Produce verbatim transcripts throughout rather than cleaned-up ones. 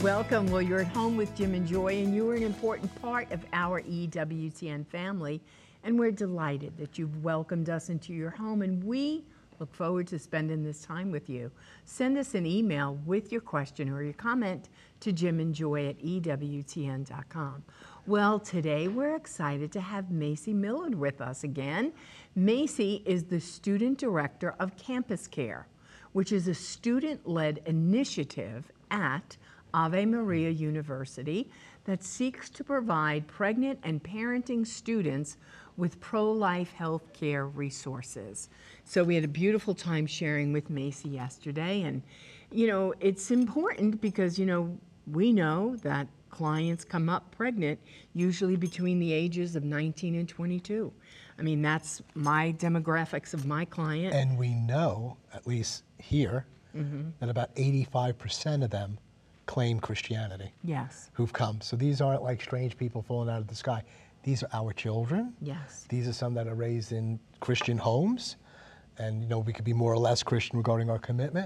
Welcome. Well, you're at home with Jim and Joy, and you are an important part of our E W T N family. And we're delighted that you've welcomed us into your home, and we look forward to spending this time with you. Send us an email with your question or your comment to Jim and Joy at E W T N dot com. Well, today we're excited to have Macy Millard with us again. Macy is the Student Director of Campus Care, which is a student-led initiative at Ave Maria University that seeks to provide pregnant and parenting students with pro-life health care resources. So we had a beautiful time sharing with Macy yesterday, and you know, it's important because you know, we know that clients come up pregnant usually between the ages of nineteen and twenty-two. I mean, that's my demographics of my client. And we know, at least here, mm-hmm. that about eighty-five percent of them claim Christianity. Yes. Who've come. So these aren't like strange people falling out of the sky. These are our children. Yes. These are some that are raised in Christian homes. And you know, we could be more or less Christian regarding our commitment.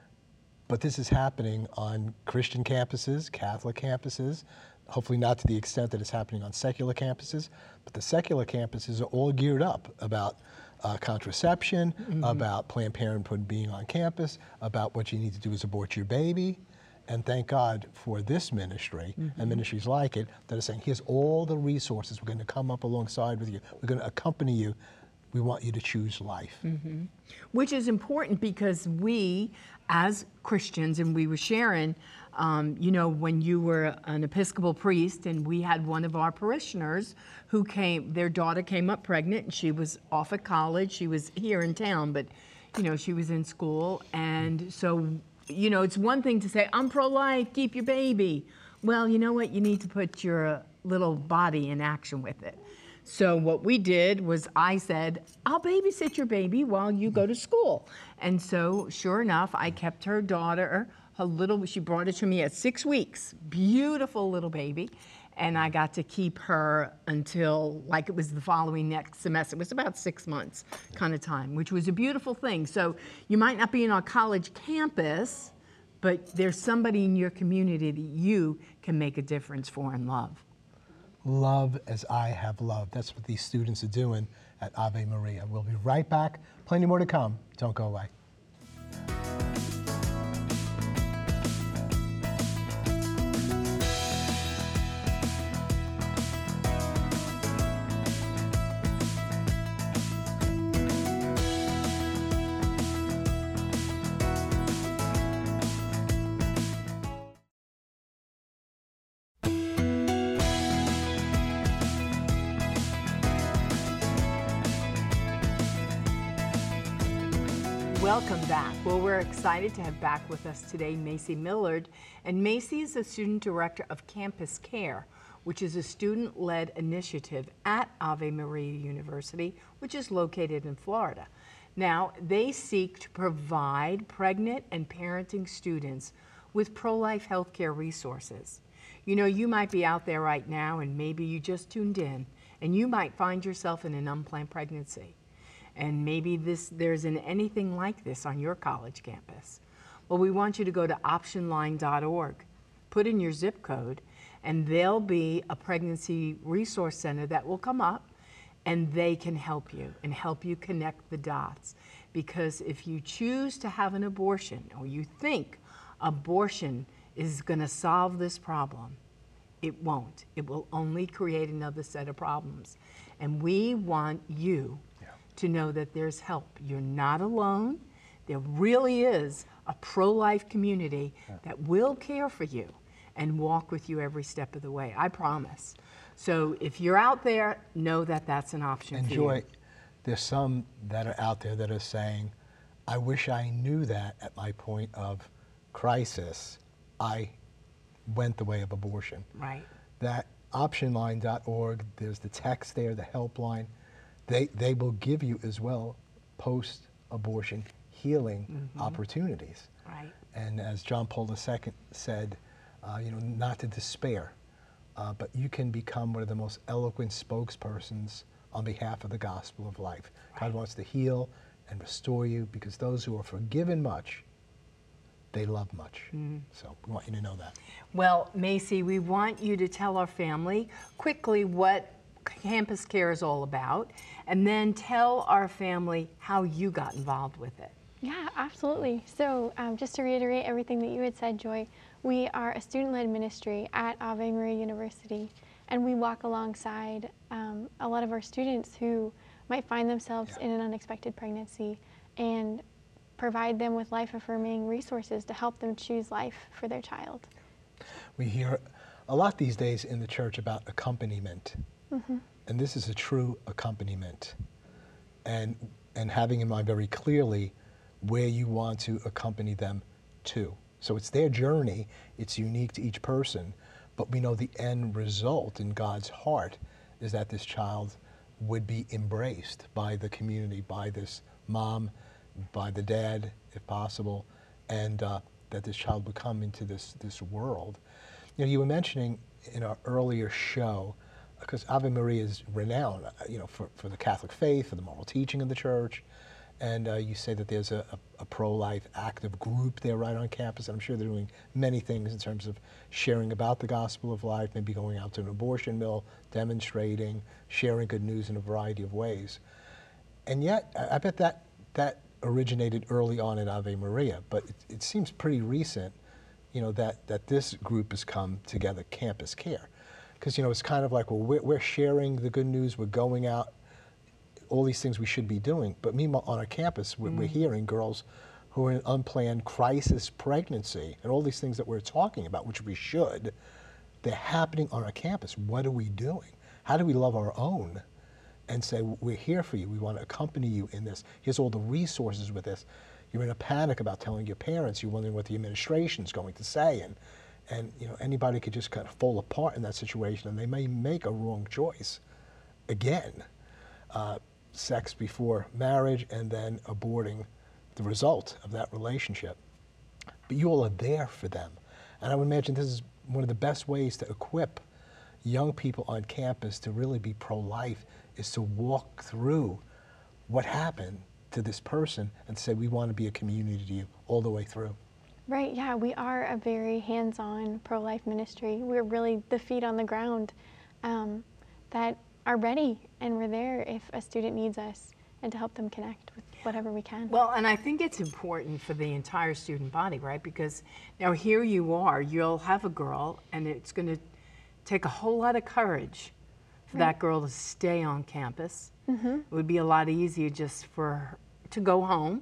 But this is happening on Christian campuses, Catholic campuses, hopefully not to the extent that it's happening on secular campuses. But the secular campuses are all geared up about uh, contraception, mm-hmm. about Planned Parenthood being on campus, about what you need to do is abort your baby. And thank God for this ministry mm-hmm. and ministries like it that are saying, here's all the resources. We're going to come up alongside with you. We're going to accompany you. We want you to choose life. Mm-hmm. Which is important because we, as Christians, and we were sharing, um, you know, when you were an Episcopal priest and we had one of our parishioners who came, their daughter came up pregnant and she was off at college. She was here in town, but, you know, she was in school. And so, you know, it's one thing to say, I'm pro-life, keep your baby. Well, you know what? You need to put your little body in action with it. So what we did was I said, I'll babysit your baby while you go to school. And so sure enough, I kept her daughter, her little, she brought it to me at six weeks, beautiful little baby. And I got to keep her until like it was the following next semester. It was about six months kind of time, which was a beautiful thing. So you might not be in our college campus, but there's somebody in your community that you can make a difference for and love. Love as I have loved. That's what these students are doing at Ave Maria. We'll be right back. Plenty more to come. Don't go away. Welcome back. Well, we're excited to have back with us today Macy Millard. And Macy is the Student Director of Campus Care, which is a student-led initiative at Ave Maria University, which is located in Florida. Now, they seek to provide pregnant and parenting students with pro-life healthcare resources. You know, you might be out there right now and maybe you just tuned in and you might find yourself in an unplanned pregnancy. And maybe this, there isn't anything like this on your college campus. Well, we want you to go to option line dot org, put in your zip code, and there'll be a pregnancy resource center that will come up, and they can help you and help you connect the dots. Because if you choose to have an abortion, or you think abortion is gonna solve this problem, it won't. It will only create another set of problems. And we want you to know that there's help. You're not alone. There really is a pro-life community yeah. that will care for you and walk with you every step of the way, I promise. So if you're out there, know that that's an option and for Joy, you. There's some that are out there that are saying, I wish I knew that at my point of crisis, I went the way of abortion. Right. That option line dot org, there's the text there, the helpline. They, they will give you as well post-abortion healing mm-hmm. opportunities. Right. And as John Paul the Second said, uh, you know, not to despair, uh, but you can become one of the most eloquent spokespersons on behalf of the gospel of life. Right. God wants to heal and restore you because those who are forgiven much they love much. Mm. So we want you to know that. Well, Macy, we want you to tell our family quickly what Campus Care is all about, and then tell our family how you got involved with it. Yeah, absolutely. So um, just to reiterate everything that you had said, Joy, we are a student-led ministry at Ave Maria University, and we walk alongside um, a lot of our students who might find themselves yeah. in an unexpected pregnancy, and provide them with life-affirming resources to help them choose life for their child. We hear a lot these days in the church about accompaniment, mm-hmm. and this is a true accompaniment, and and having in mind very clearly where you want to accompany them to. So it's their journey, it's unique to each person, but we know the end result in God's heart is that this child would be embraced by the community, by this mom, by the dad, if possible, and uh, that this child would come into this, this world. You know, you were mentioning in our earlier show, because Ave Maria is renowned, you know, for, for the Catholic faith, for the moral teaching of the church, and uh, you say that there's a, a, a pro-life active group there right on campus. I'm sure they're doing many things in terms of sharing about the gospel of life, maybe going out to an abortion mill, demonstrating, sharing good news in a variety of ways. And yet, I, I bet that that originated early on at Ave Maria, but it, it seems pretty recent, you know, that, that this group has come together, Campus Care. Because, you know, it's kind of like, well, we're, we're sharing the good news, we're going out, all these things we should be doing. But meanwhile, on our campus, we're, mm. we're hearing girls who are in unplanned crisis pregnancy and all these things that we're talking about, which we should, they're happening on our campus. What are we doing? How do we love our own and say, we're here for you, we want to accompany you in this. Here's all the resources with this. You're in a panic about telling your parents, you're wondering what the administration's going to say, and, and you know, anybody could just kind of fall apart in that situation, and they may make a wrong choice. Again, uh, sex before marriage, and then aborting the result of that relationship. But you all are there for them. And I would imagine this is one of the best ways to equip young people on campus to really be pro-life, is to walk through what happened to this person and say, we want to be a community to you all the way through. Right, yeah, we are a very hands-on pro-life ministry. We're really the feet on the ground um, that are ready, and we're there if a student needs us, and to help them connect with whatever we can. Well, and I think it's important for the entire student body, right? Because now here you are, you'll have a girl, and it's going to take a whole lot of courage for right. that girl to stay on campus. Mm-hmm. It would be a lot easier just for her to go home,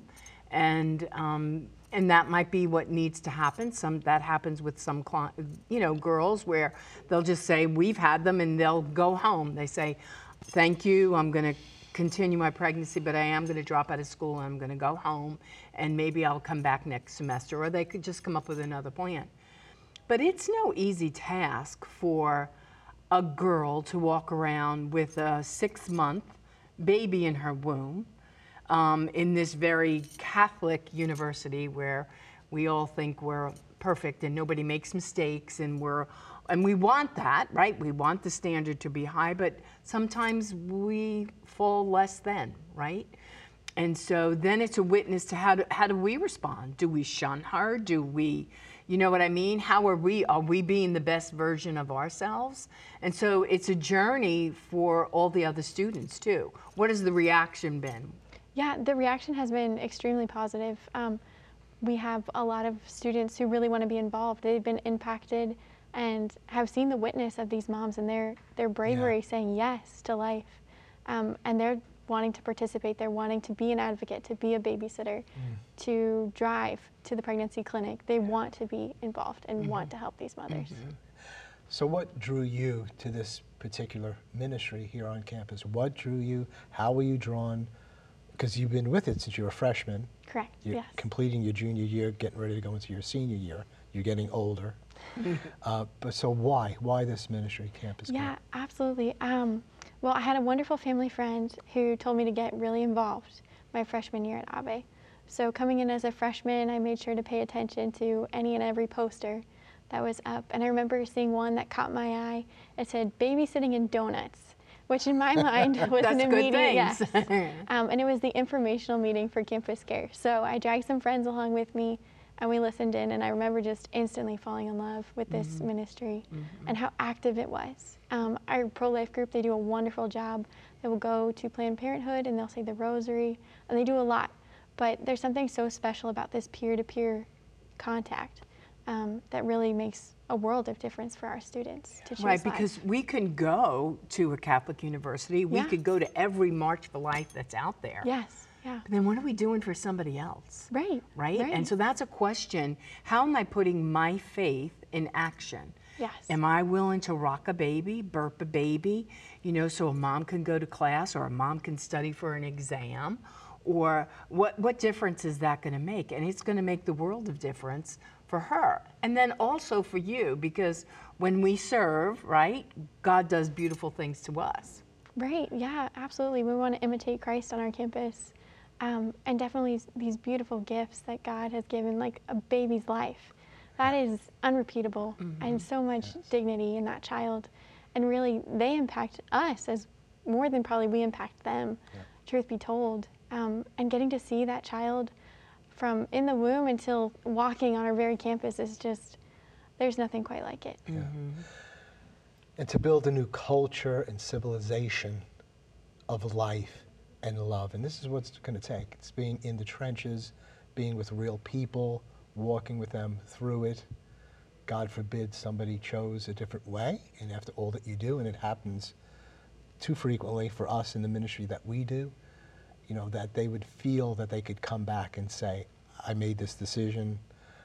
and um, and that might be what needs to happen. Some that happens with some, you know, girls where they'll just say, we've had them, and they'll go home. They say, thank you, I'm going to continue my pregnancy, but I am going to drop out of school, and I'm going to go home, and maybe I'll come back next semester, or they could just come up with another plan. But it's no easy task for a girl to walk around with a six-month baby in her womb um, in this very Catholic university where we all think we're perfect and nobody makes mistakes, and we're and we want that, right? We want the standard to be high, but sometimes we fall less than, right? And so then it's a witness to how do, how do we respond? Do we shun her? Do we, you know what I mean? How are we, are we being the best version of ourselves? And so it's a journey for all the other students too. What has the reaction been? Yeah, the reaction has been extremely positive. Um, we have a lot of students who really want to be involved. They've been impacted and have seen the witness of these moms and their, their bravery, yeah. saying yes to life. Um, and they're wanting to participate, they're wanting to be an advocate, to be a babysitter, mm. to drive to the pregnancy clinic. They want to be involved and mm-hmm. want to help these mothers. Mm-hmm. So what drew you to this particular ministry here on campus? What drew you? How were you drawn? Because you've been with it since you were a freshman. Correct, You're yes. completing your junior year, getting ready to go into your senior year. You're getting older. uh, but so why? Why this ministry, Campus Care? Yeah, absolutely. Um, well, I had a wonderful family friend who told me to get really involved my freshman year at Ave. So coming in as a freshman, I made sure to pay attention to any and every poster that was up. And I remember seeing one that caught my eye. It said, babysitting and donuts, which in my mind was That's an immediate good things. yes. um, and it was the informational meeting for Campus Care. So I dragged some friends along with me, and we listened in, and I remember just instantly falling in love with this Mm-hmm. ministry Mm-hmm. and how active it was. Um, our pro-life group, they do a wonderful job. They will go to Planned Parenthood and they'll say the rosary, and they do a lot. But there's something so special about this peer-to-peer contact um, that really makes a world of difference for our students to choose Right, life. because we can go to a Catholic university, we Yeah. could go to every March for Life that's out there. Yes, yeah. But then what are we doing for somebody else? Right, Right? right. And so that's a question. How am I putting my faith in action? Yes. Am I willing to rock a baby, burp a baby, you know, so a mom can go to class or a mom can study for an exam? Or what, what difference is that going to make? And it's going to make the world of difference for her. And then also for you, because when we serve, right, God does beautiful things to us. Right, yeah, absolutely. We want to imitate Christ on our campus. Um, and definitely these beautiful gifts that God has given, like a baby's life. That is unrepeatable, Mm-hmm. and so much dignity in that child. And really, they impact us as more than probably we impact them, Yeah. truth be told. Um, and getting to see that child from in the womb until walking on our very campus is just, there's nothing quite like it. Yeah. And to build a new culture and civilization of life and love. And this is what it's going to take. It's being in the trenches, being with real people, walking with them through it. God forbid somebody chose a different way, and after all that you do, and it happens too frequently for us in the ministry that we do, you know, that they would feel that they could come back and say, I made this decision.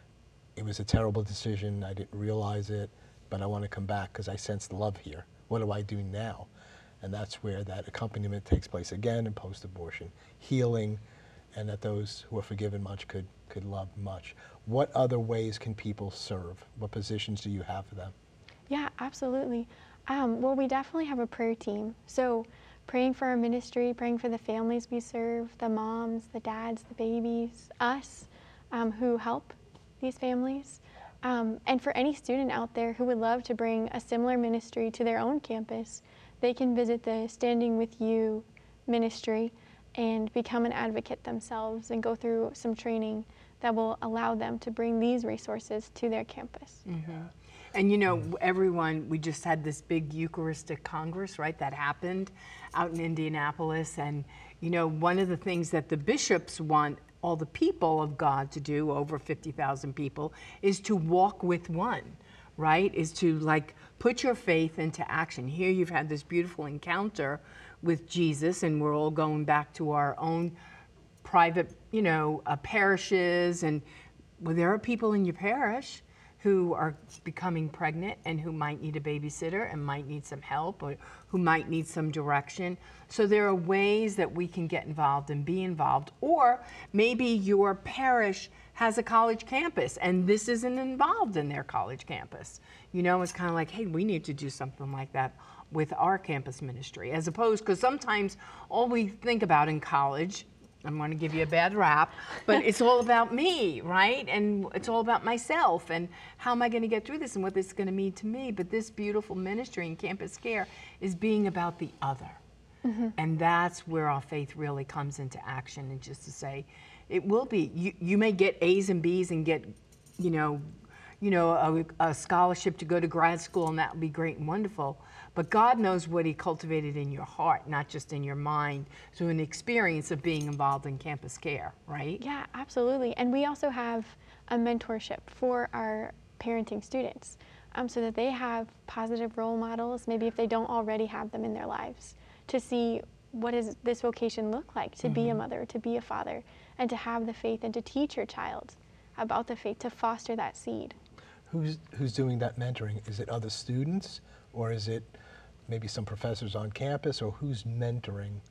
It was a terrible decision. I didn't realize it, but I want to come back because I sense the love here. What do I do now? And that's where that accompaniment takes place again in post-abortion, healing, and that those who are forgiven much could, could love much. What other ways can people serve? What positions do you have for them? Yeah, absolutely. Um, well, we definitely have a prayer team. So praying for our ministry, praying for the families we serve, the moms, the dads, the babies, us um, who help these families. Um, and for any student out there who would love to bring a similar ministry to their own campus, they can visit the Standing With You ministry and become an advocate themselves and go through some training that will allow them to bring these resources to their campus. Mm-hmm. And you know, everyone, we just had this big Eucharistic Congress, right, that happened out in Indianapolis. And, you know, one of the things that the bishops want all the people of God to do, over fifty thousand people, is to walk with one, right? Is to, like, put your faith into action. Here you've had this beautiful encounter with Jesus, and we're all going back to our own private, you know, uh, parishes. And well, there are people in your parish who are becoming pregnant and who might need a babysitter and might need some help, or who might need some direction. So there are ways that we can get involved and be involved. Or maybe your parish has a college campus and this isn't involved in their college campus. You know, it's kind of like, hey, we need to do something like that with our campus ministry, as opposed, because sometimes all we think about in college, I'm going to give you a bad rap, but it's all about me, right? And it's all about myself and how am I going to get through this and what this is going to mean to me. But this beautiful ministry in Campus Care is being about the other. Mm-hmm. And that's where our faith really comes into action, and just to say, it will be, you, you may get A's and B's and get, you know, you know, a, a scholarship to go to grad school, and that would be great and wonderful. But God knows what He cultivated in your heart, not just in your mind, through an experience of being involved in Campus Care, right? Yeah, absolutely. And we also have a mentorship for our parenting students, um, so that they have positive role models, maybe if they don't already have them in their lives, to see what does this vocation look like, to mm-hmm. be a mother, to be a father, and to have the faith and to teach your child about the faith, to foster that seed. Who's, who's doing that mentoring? Is it other students, or is it maybe some professors on campus, or who's mentoring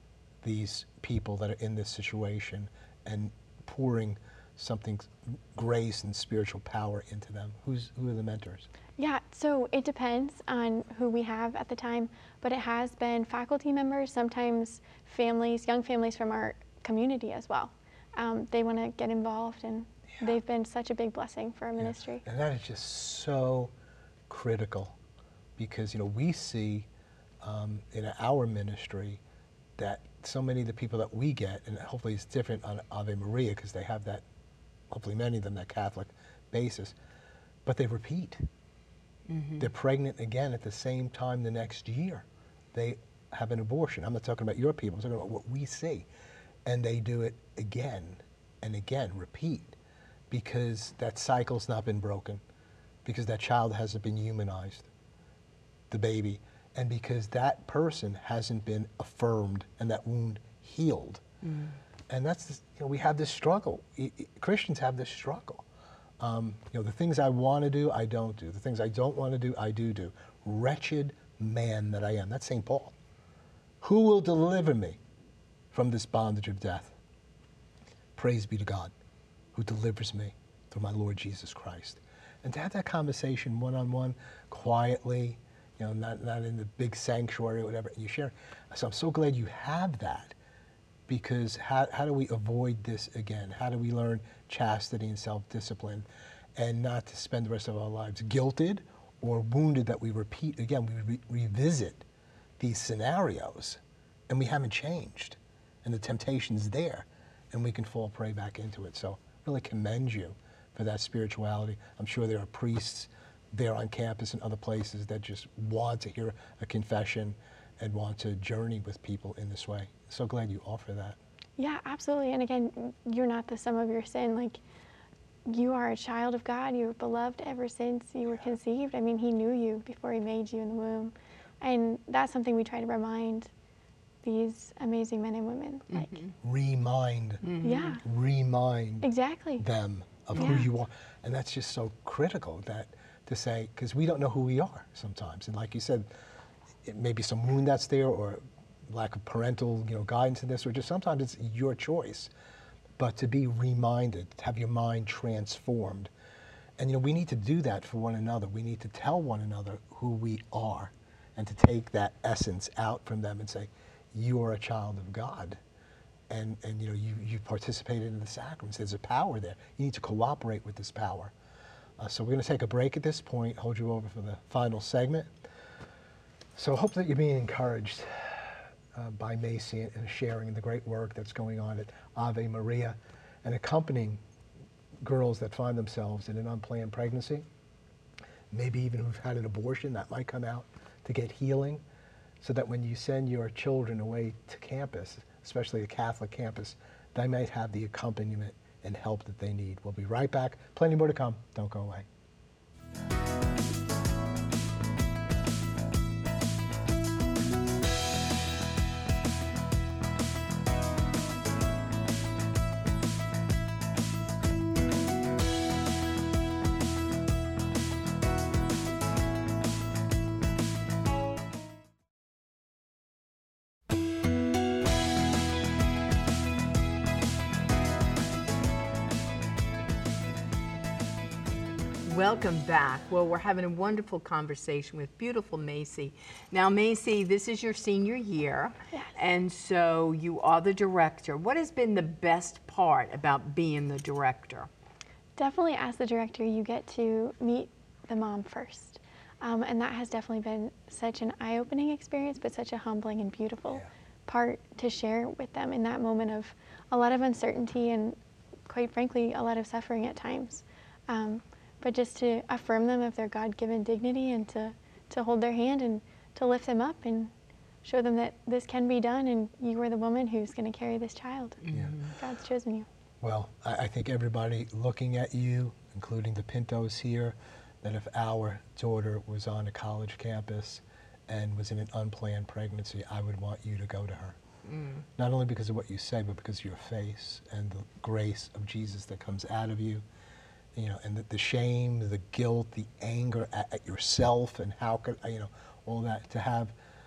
these people that are in this situation and pouring something, grace and spiritual power into them? Who's, who are the mentors? Yeah, so it depends on who we have at the time, but it has been faculty members, sometimes families, young families from our community as well. Um, they want to get involved, and yeah. they've been such a big blessing for our yeah. ministry. And that is just so critical, because, you know, we see um, in our ministry that so many of the people that we get, and hopefully it's different on Ave Maria because they have that hopefully many of them, that Catholic basis, but they repeat. Mm-hmm. They're pregnant again at the same time the next year. They have an abortion. I'm not talking about your people, I'm talking about what we see. And they do it again and again, repeat, because that cycle's not been broken, because that child hasn't been humanized, the baby, and because that person hasn't been affirmed and that wound healed. Mm. And that's, you know, we have this struggle. I, I, Christians have this struggle. Um, you know, the things I want to do, I don't do. The things I don't want to do, I do do. Wretched man that I am. That's Saint Paul. Who will deliver me from this bondage of death? Praise be to God, who delivers me through my Lord Jesus Christ. And to have that conversation one-on-one, quietly, you know, not, not in the big sanctuary or whatever, and you share. So I'm so glad you have that, because how, how do we avoid this again? How do we learn chastity and self-discipline and not to spend the rest of our lives guilted or wounded that we repeat again? We re- revisit these scenarios and we haven't changed, and the temptation's there, and we can fall prey back into it. So really commend you for that spirituality. I'm sure there are priests there on campus and other places that just want to hear a confession and want to journey with people in this way. So glad you offer that. Yeah, absolutely. And again, you're not the sum of your sin. Like, you are a child of God. You were beloved ever since you were conceived. I mean, he knew you before he made you in the womb. And that's something we try to remind these amazing men and women. Like, mm-hmm. Remind. Mm-hmm. Yeah. Remind. Exactly. Them of yeah. who you are. And that's just so critical, that to say, because we don't know who we are sometimes. And like you said, it may be some wound that's there, or lack of parental, you know, guidance in this, or just sometimes it's your choice. But to be reminded, to have your mind transformed. And, you know, we need to do that for one another. We need to tell one another who we are, and to take that essence out from them and say, you are a child of God. And, and you know, you, you participated in the sacraments. There's a power there. You need to cooperate with this power. Uh, so we're going to take a break at this point, hold you over for the final segment. So I hope that you're being encouraged uh, by Macy and sharing the great work that's going on at Ave Maria, and accompanying girls that find themselves in an unplanned pregnancy, maybe even who've had an abortion that might come out, to get healing, so that when you send your children away to campus, especially a Catholic campus, they might have the accompaniment and help that they need. We'll be right back. Plenty more to come. Don't go away. Welcome back. Well, we're having a wonderful conversation with beautiful Macy. Now, Macy, this is your senior year, yes. And so you are the director. What has been the best part about being the director? Definitely, as the director, you get to meet the mom first. Um, and that has definitely been such an eye-opening experience, but such a humbling and beautiful yeah. part to share with them in that moment of a lot of uncertainty and, quite frankly, a lot of suffering at times. Um, but just to affirm them of their God-given dignity, and to, to hold their hand and to lift them up and show them that this can be done, and you are the woman who's going to carry this child. Yeah. God's chosen you. Well, I, I think everybody looking at you, including the Pintos here, that if our daughter was on a college campus and was in an unplanned pregnancy, I would want you to go to her. Mm. Not only because of what you say, but because of your face and the grace of Jesus that comes out of you. You know, and the, the shame, the guilt, the anger at, at yourself, and how could, you know, all that, to have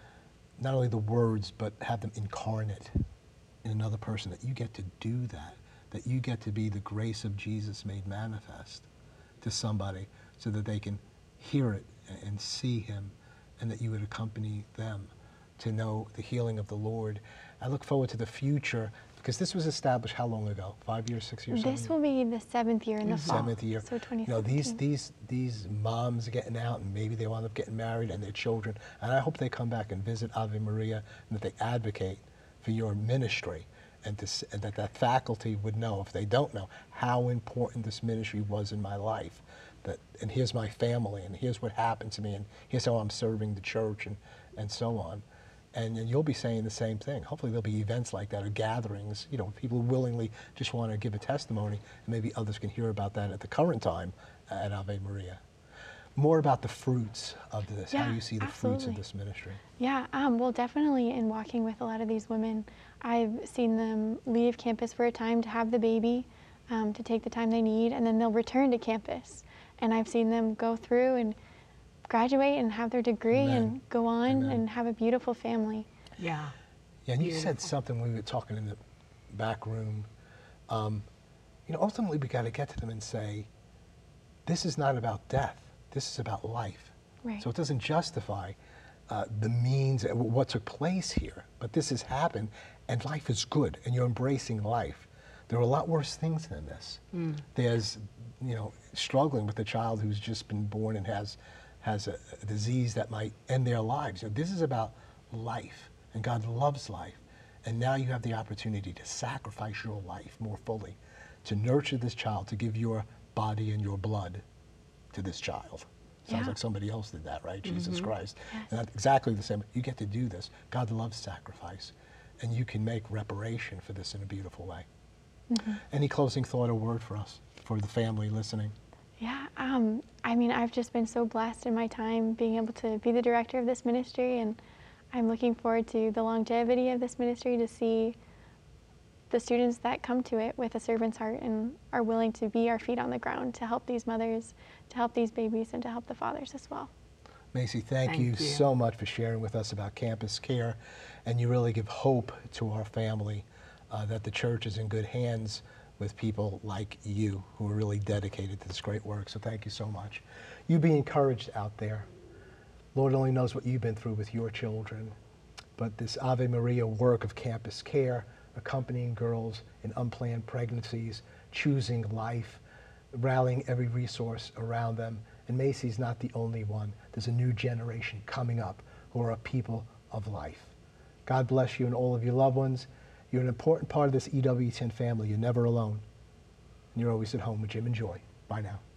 not only the words, but have them incarnate in another person, that you get to do that, that you get to be the grace of Jesus made manifest to somebody, so that they can hear it and see him, and that you would accompany them to know the healing of the Lord. I look forward to the future, because this was established how long ago? Five years, six years? This will be the seventh year in the fall. Seventh year. So twenty seventeen. You know, these these these moms are getting out, and maybe they wind up getting married, and their children. And I hope they come back and visit Ave Maria, and that they advocate for your ministry, and, to, s- and that that faculty would know, if they don't know, how important this ministry was in my life. That, and here's my family, and here's what happened to me, and here's how I'm serving the church, and, and so on. And, and you'll be saying the same thing. Hopefully there'll be events like that, or gatherings, you know, people willingly just want to give a testimony, and maybe others can hear about that at the current time at Ave Maria. More about the fruits of this, how Yeah, you see the fruits of absolutely. this ministry. Yeah, um, well, definitely in walking with a lot of these women, I've seen them leave campus for a time to have the baby, um, to take the time they need, and then they'll return to campus. And I've seen them go through and graduate and have their degree Amen. and go on Amen. and have a beautiful family. Yeah. Yeah, and you said Beautiful. something when we were talking in the back room. Um, you know, ultimately we got to get to them and say, this is not about death. This is about life. Right. So it doesn't justify uh, the means, uh, what took place here, but this has happened, and life is good, and you're embracing life. There are a lot worse things than this. Mm. There's, you know, struggling with a child who's just been born and has has a, a disease that might end their lives. You know, this is about life, and God loves life. And now you have the opportunity to sacrifice your life more fully, to nurture this child, to give your body and your blood to this child. Sounds Yeah. like somebody else did that, right? Jesus Mm-hmm. Christ. Yes. And that's exactly the same. You get to do this. God loves sacrifice, and you can make reparation for this in a beautiful way. Mm-hmm. Any closing thought or word for us, for the family listening? Yeah, um, I mean, I've just been so blessed in my time being able to be the director of this ministry, and I'm looking forward to the longevity of this ministry, to see the students that come to it with a servant's heart and are willing to be our feet on the ground to help these mothers, to help these babies, and to help the fathers as well. Macy, thank, Thank you, you. so much for sharing with us about Campus Care, and you really give hope to our family uh, that the church is in good hands with people like you who are really dedicated to this great work. So thank you so much. You be encouraged out there. Lord only knows what you've been through with your children, but this Ave Maria work of Campus Care, accompanying girls in unplanned pregnancies, choosing life, rallying every resource around them. And Macy's not the only one. There's a new generation coming up who are a people of life. God bless you and all of your loved ones. You're an important part of this E W ten family. You're never alone. And you're always at home with Jim and Joy. Bye now.